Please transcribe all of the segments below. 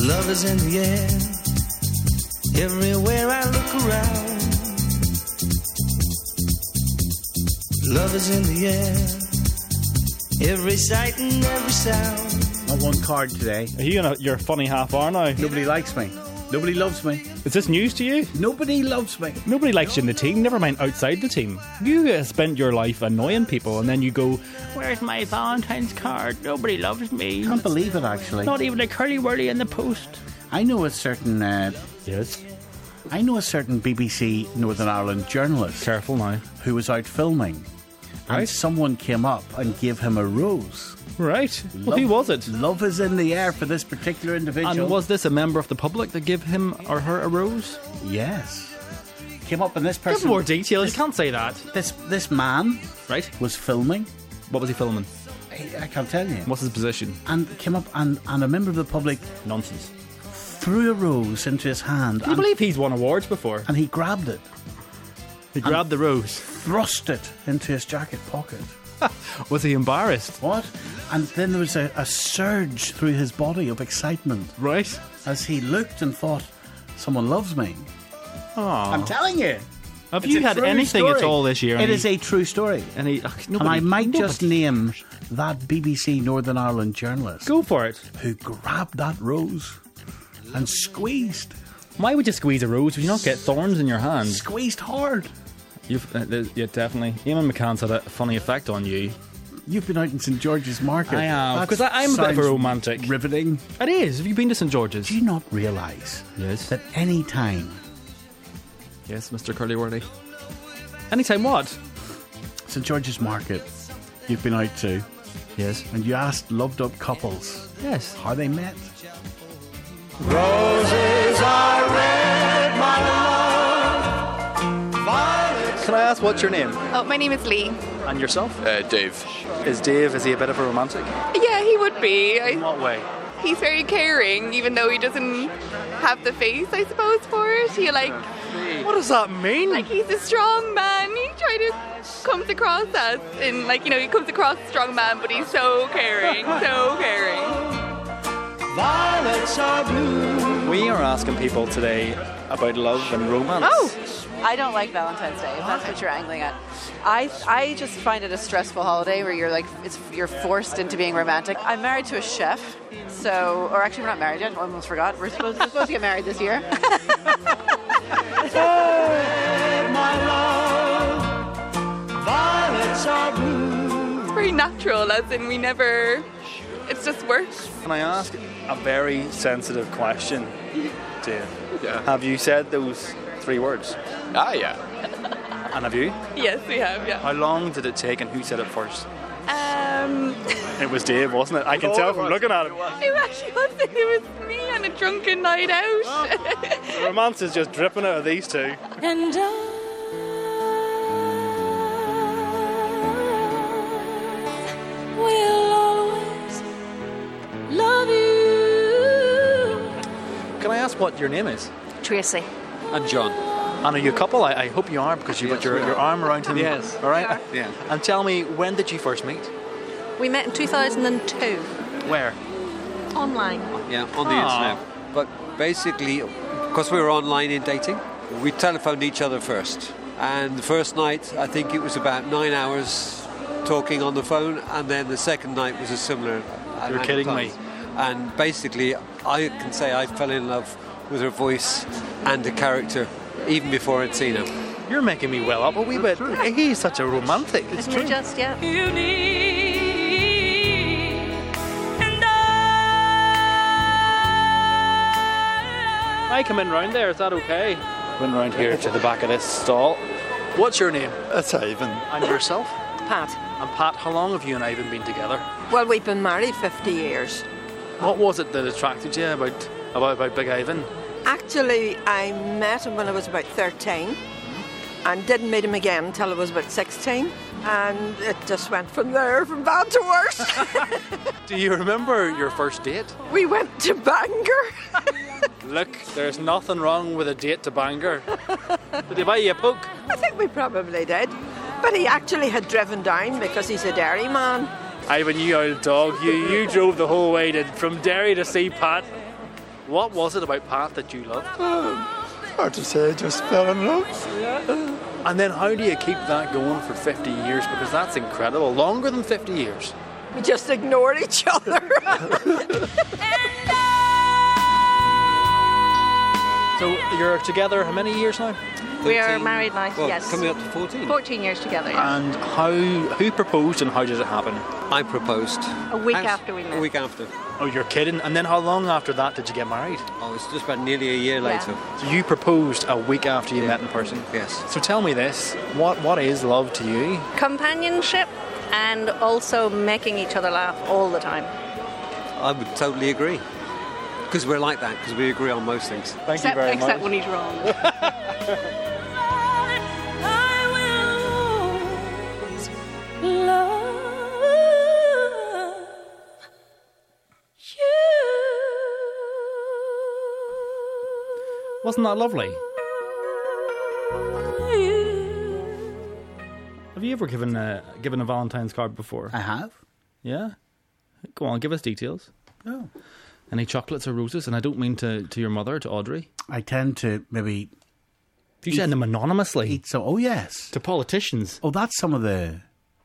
Love is in the air, everywhere I look around. Love is in the air, every sight and every sound. Not one card today. Are you in your funny half hour now? Nobody likes me. Nobody loves me. Is this news to you? Nobody loves me. Nobody likes you in the team, never mind outside the team. You spent your life annoying people and then you go, where's my Valentine's card? Nobody loves me. I can't believe it, actually. Not even a curly-whirly in the post. I know a certain... Yes? I know a certain BBC Northern Ireland journalist. Careful now. Who was out filming. And Right. someone came up and gave him a rose. Right. Well, who was it? Love is in the air for this particular individual. And was this a member of the public that gave him or her a rose? Yes. Came up and this person... Give more details. You can't say that. This man... Right. Was filming. What was he filming? I can't tell you. What's his position? And came up and a member of the public... Nonsense. Threw a rose into his hand. Can you believe he's won awards before? And he grabbed it. He grabbed the rose. Thrust it into his jacket pocket. Was he embarrassed? What? And then there was a surge through his body of excitement. Right. As he looked and thought, someone loves me. Aww. I'm telling you. Have It's you a had true anything story. at all this year? It is a true story. And I might just name that BBC Northern Ireland journalist. Go for it. Who grabbed that rose and squeezed. Why would you squeeze a rose if you not get thorns in your hand? Squeezed hard. Yeah, definitely. Eamon McCann's had a funny effect on you. You've been out in St George's Market. I have, because I'm a bit of a romantic. Riveting. It is. Have you been to St George's? Do you not realise Yes. that any time... Yes, Mr. Curly-Whirly. Anytime what? St George's Market you've been out to, Yes. and you asked loved-up couples Yes. how they met. Roses are red, my love. Violets. Can I ask what's your name? Oh, my name is Lee. And yourself? Dave. Is he a bit of a romantic? Yeah, he would be. In what way? He's very caring, even though he doesn't have the face, I suppose, for it. He What does that mean? like he's a strong man. Comes across as he comes across a strong man, but he's so caring, so caring. Violets are blue. We are asking people today about love and romance. Oh! I don't like Valentine's Day, if that's what you're angling at. I just find it a stressful holiday where you're forced into being romantic. I'm married to a chef, or actually we're not married yet, I almost forgot. We're supposed to get married this year. My love. Violets are blue. It's very natural, as in it just works. Can I ask a very sensitive question, Dave? Yeah. Have you said those 3 words? Yeah. And have you? Yes, we have, yeah. How long did it take and who said it first? Um, It was Dave, wasn't it? I can tell from looking at him. it actually wasn't. It was me on a drunken night out. The romance is just dripping out of these two. And I will always love you. Can I ask what your name is? Tracy. And John. And are you a couple? I hope you are, because you've got your arm around him. Yes. All right? Yeah. And tell me, when did you first meet? We met in 2002, Where? online. Yeah, on the internet. But basically, because we were online in dating, we telephoned each other first. And the first night, I think it was about 9 hours talking on the phone, and then the second night was a similar. You're kidding me. And basically, I can say I fell in love with her voice and the character even before I'd seen her. You're making me well up a wee bit. He's such a romantic. Isn't it just, yeah? You need, and I come in round there, is that okay? Went round here to the back of this stall. What's your name? It's Ivan. And yourself? Pat. And Pat, how long have you and Ivan been together? Well, we've been married 50 years. What was it that attracted you about Big Ivan? Actually, I met him when I was about 13 and didn't meet him again until I was about 16. And it just went from there, from bad to worse. Do you remember your first date? We went to Bangor. Look, there's nothing wrong with a date to Bangor. Did he buy you a Poke? I think we probably did. But he actually had driven down because he's a dairy man. Ivan, you old dog, you drove the whole way from Derry to see Pat. What was it about Pat that you loved? Hard to say, just fell in love. And then how do you keep that going for 50 years? Because that's incredible. Longer than 50 years. We just ignored each other. So you're together how many years now? We are married now, Well, yes. coming up to 14. 14 years together, yeah. And who proposed and how did it happen? I proposed. A week after we met. A week after. Oh, you're kidding. And then how long after that did you get married? Oh, it's just about nearly a year later. So you proposed a week after you met in person? Yes. So tell me this, what is love to you? Companionship and also making each other laugh all the time. I would totally agree. Because we're like that, because we agree on most things. Thank you very much. Except when he's wrong. Wasn't that lovely? Have you ever given a Valentine's card before? I have. Yeah? Go on, give us details. No. Any chocolates or roses? And I don't mean to your mother, to Audrey. I tend to maybe... Do you send them anonymously? Eat some... Oh, yes. To politicians? Oh, that's some of the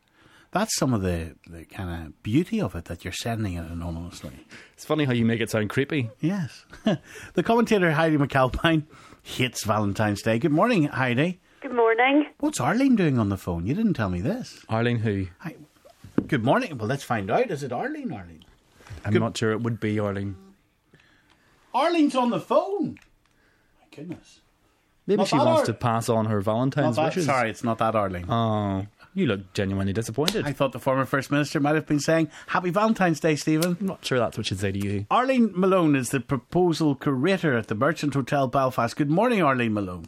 kind of beauty of it, that you're sending it anonymously. It's funny how you make it sound creepy. Yes. The commentator Heidi McAlpine hates Valentine's Day. Good morning, Heidi. Good morning. What's Arlene doing on the phone? You didn't tell me this. Arlene who? Good morning. Well, let's find out. Is it Arlene? I'm not sure it would be Arlene. Arlene's on the phone. My goodness. Maybe Not she that wants Ar- to pass on her Valentine's wishes. Sorry, it's not that Arlene. Oh, you look genuinely disappointed. I thought the former First Minister might have been saying, Happy Valentine's Day, Stephen. I'm not sure that's what she'd say to you. Arlene Malone is the proposal curator at the Merchant Hotel Belfast. Good morning, Arlene Malone.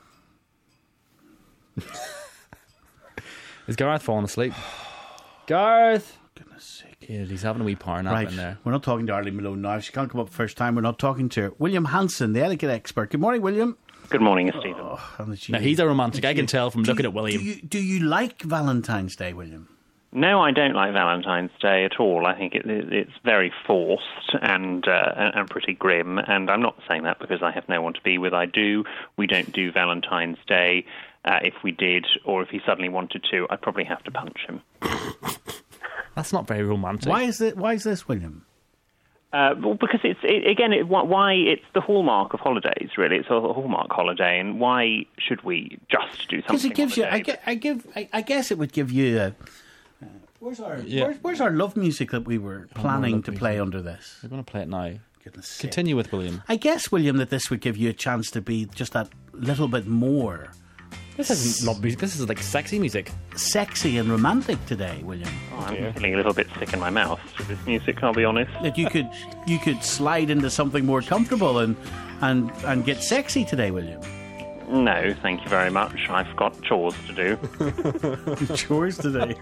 Is Gareth falling asleep? Gareth! Goodness sake. Yeah, he's having a wee power nap in there. We're not talking to Arlene Malone now. She can't come up the first time. We're not talking to her. William Hanson, the etiquette expert. Good morning, William. Good morning, Stephen. Now, he's a romantic. I can tell from looking at William. Do you like Valentine's Day, William? No, I don't like Valentine's Day at all. I think it's very forced and pretty grim. And I'm not saying that because I have no one to be with. We don't do Valentine's Day. If we did, or if he suddenly wanted to, I'd probably have to punch him. That's not very romantic. Why is this, William? Well, because why it's the hallmark of holidays, really. It's a hallmark holiday, and why should we just do something? Because it gives you. I guess it would give you a. Where's our love music that we were planning to play under this? We're going to play it now. Goodness sake. Continue with William. I guess, William, that this would give you a chance to be just that little bit more. This isn't love music. This is like sexy music. Sexy and romantic today, William. Oh, I'm feeling a little bit sick in my mouth to this music, I'll be honest. That you could slide into something more comfortable and get sexy today, William. No, thank you very much. I've got chores to do. Chores today.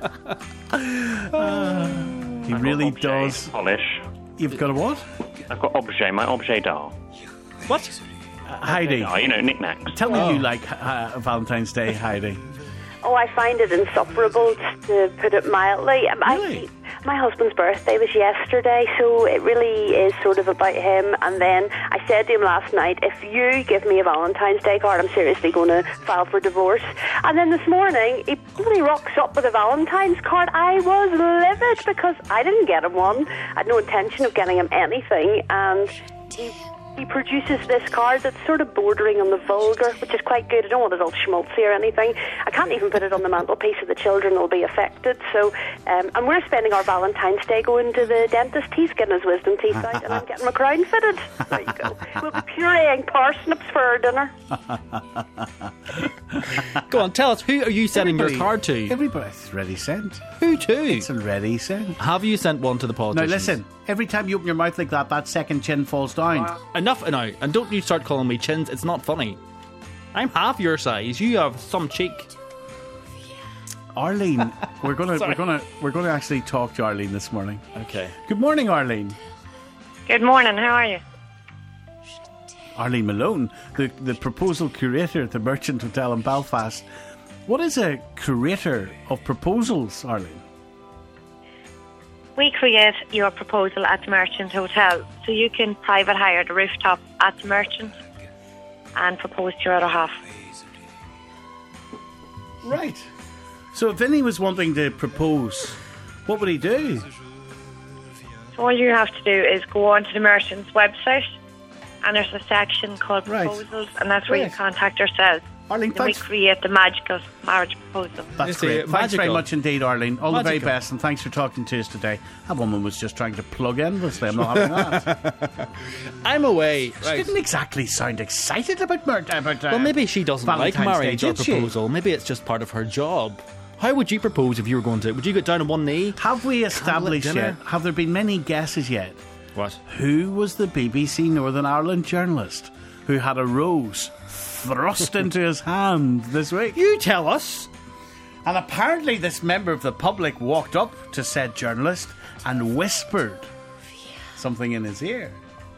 He really does. Polish. You've got a what? I've got my objet d'art. What? Heidi. Knickknacks. Tell me you like Valentine's Day, Heidi. Oh, I find it insufferable, to put it mildly. Really? My husband's birthday was yesterday, so it really is sort of about him. And then I said to him last night, if you give me a Valentine's Day card, I'm seriously going to file for divorce. And then this morning, he bloody rocks up with a Valentine's card. I was livid because I didn't get him one. I had no intention of getting him anything. And he produces this card that's sort of bordering on the vulgar, which is quite good. I don't want it all schmaltzy or anything. I can't even put it on the mantelpiece, so the children will be affected. So, and we're spending our Valentine's Day going to the dentist. He's getting his wisdom teeth out, and I'm getting my crown fitted. There you go. We'll be pureeing parsnips for our dinner. Go on, tell us, who are you sending your card to? Everybody's already sent. Who to? It's already sent. Have you sent one to the politicians? Now listen, every time you open your mouth like that second chin falls down. Enough now, and don't you start calling me chins. It's not funny. I'm half your size. You have some cheek. Arlene, we're gonna actually talk to Arlene this morning. Okay. Good morning, Arlene. Good morning. How are you? Arlene Malone, the proposal curator at the Merchant Hotel in Belfast. What is a curator of proposals, Arlene? We create your proposal at the Merchant Hotel, so you can private hire the rooftop at the Merchant and propose to your other half. Right. So if Vinny was wanting to propose, what would he do? So all you have to do is go onto the Merchant's website, and there's a section called Proposals, and that's where you contact ourselves. Arlene, and we create the magical marriage proposal. That's great. Thanks very much indeed, Arlene. All the very best, and thanks for talking to us today. That woman was just trying to plug endlessly. I'm not having that. I'm away. She didn't exactly sound excited about well, maybe she doesn't like marriage or proposal. Maybe it's just part of her job. How would you propose if you were going to? Would you get down on one knee? Have we established yet? Have there been many guesses yet? What? Who was the BBC Northern Ireland journalist who had a rose thrust into his hand this week? You tell us. And apparently this member of the public walked up to said journalist and whispered something in his ear.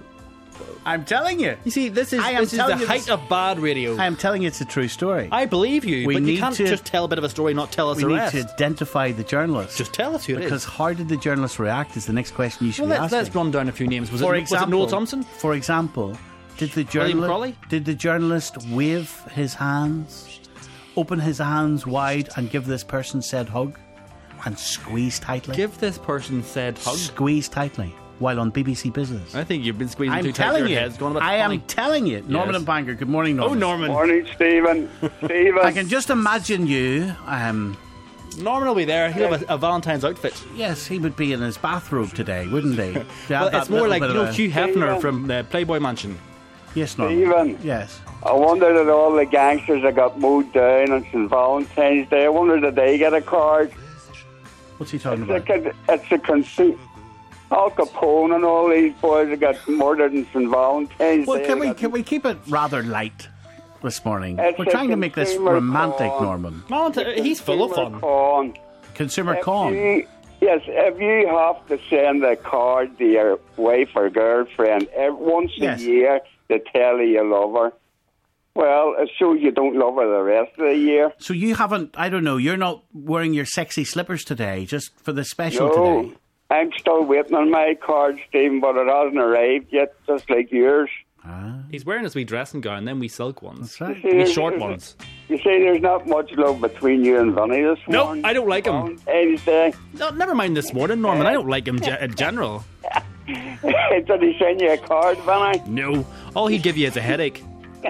I'm telling you. You see, this is the height of bad radio. I am telling you it's a true story. I believe you, but you can't just tell a bit of a story, not tell us the rest. We need to identify the journalist. Just tell us who it is. Because how did the journalist react is the next question you should be asking. Let's run down a few names. Was it Noel Thompson? For example, did the journalist wave his hands, open his hands wide and give this person said hug and squeeze tightly? Give this person said hug? Squeeze tightly. While on BBC Business. I think you've been squeezing too tight. I am telling you. Norman and Bangor. Good morning, Norman. Oh, Norman. Morning, Stephen. I can just imagine you. Norman will be there. He'll have a Valentine's outfit. Yes, he would be in his bathrobe today, wouldn't he? Well, it's more like Hugh Hefner from the Playboy Mansion. Yes, Norman. Stephen. Yes. I wonder that all the gangsters that got mowed down on St. Valentine's Day, I wonder did they get a card? What's he talking about? It's a conceit. Al Capone and all these boys that got murdered in St. Valentine's Day. Well, can we keep it rather light this morning? We're trying to make this romantic, Norman. He's full of fun. Consumer con. Yes, if you have to send a card to your wife or girlfriend once a year to tell her you love her, well, it shows you don't love her the rest of the year. So you haven't, I don't know, you're not wearing your sexy slippers today, just for the special today? I'm still waiting on my card, Stephen, but it hasn't arrived yet, just like yours. He's wearing his wee dressing gown, then wee silk ones. That's right. Wee short ones. You see, there's not much love between you and Vinny this morning. No, I don't like him. No, never mind this morning, Norman. I don't like him in general. Did he send you a card, Vinny? No. All he'd give you is a headache.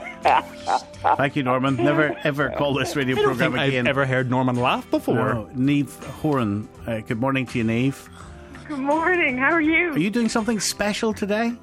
Thank you, Norman. Never ever call this radio programme again. I've ever heard Norman laugh before. No. Niamh Horan. Good morning to you, Niamh. Good morning, how are you? Are you doing something special today?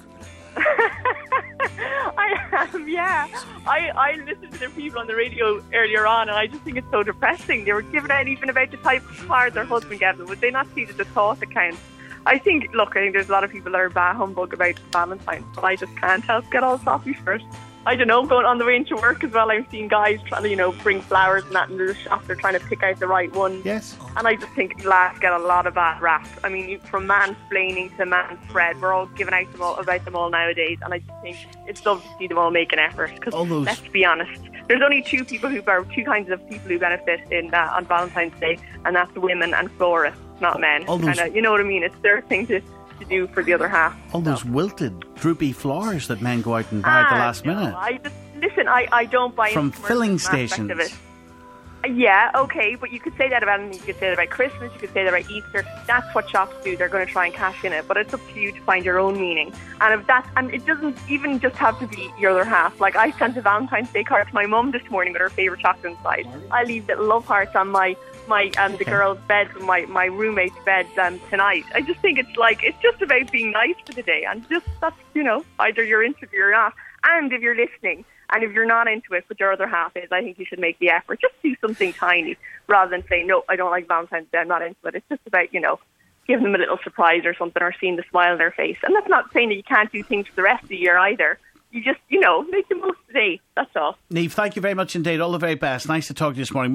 I am, yeah. I listened to the people on the radio earlier on and I just think it's so depressing. They were giving out even about the type of card their husband gave them. Would they not see that the thought counts? I think there's a lot of people that are bah humbug about Valentine's, but I just can't help get all soppy first. I don't know, going on the way into work as well, I've seen guys trying to, bring flowers and that into the shop. They're trying to pick out the right one. Yes. And I just think lads get a lot of bad rap. I mean, from mansplaining to manspread, we're all giving out about them all nowadays. And I just think it's lovely to see them all make an effort. Because let's be honest, there's only two kinds of people who benefit on Valentine's Day, and that's women and florists, not men. You know what I mean? It's their thing to do for the other half. All those wilted, droopy flowers that men go out and buy at the last minute. I don't buy from filling stations. Yeah, okay, but you could say that about anything. You could say that about Christmas, you could say that about Easter. That's what shops do. They're going to try and cash in it, but it's up to you to find your own meaning. And it doesn't even just have to be your other half. Like, I sent a Valentine's Day card to my mum this morning with her favourite chocolate inside. I leave little love hearts on the girls' beds and my roommate's beds tonight. I just think it's just about being nice for the day, and that's either you're into it or you're not. And if you're listening, and if you're not into it, but your other half is, I think you should make the effort. Just do something tiny rather than say, no, I don't like Valentine's Day, I'm not into it. It's just about, giving them a little surprise or something, or seeing the smile on their face. And that's not saying that you can't do things for the rest of the year either. You just, make the most of the day. That's all. Niamh, thank you very much indeed. All the very best. Nice to talk to you this morning.